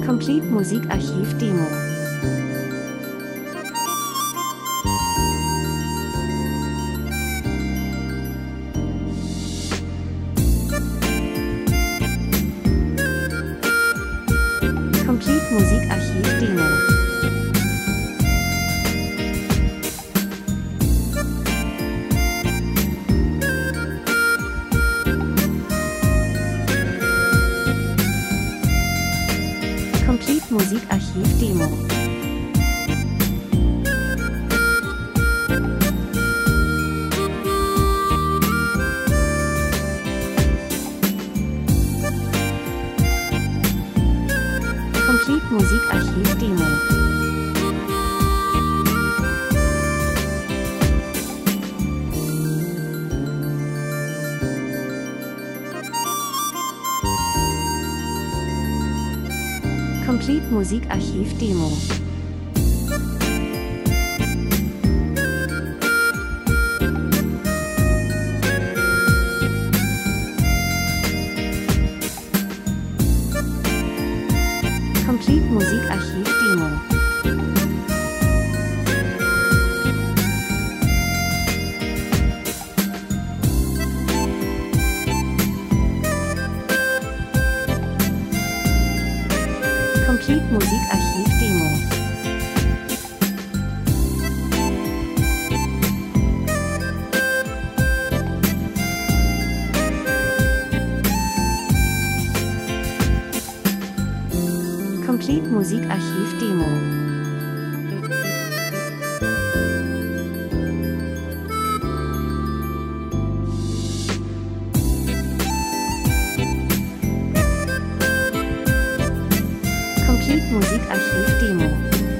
Complete Musikarchiv Demo. Complete Musikarchiv Demo. Complete Musikarchiv Demo. Complete Musikarchiv Demo. Complete Musikarchiv Demo. Complete Musikarchiv Demo. Complete Musikarchiv Demo. Complete Musikarchiv Demo. Complete Musikarchiv Demo.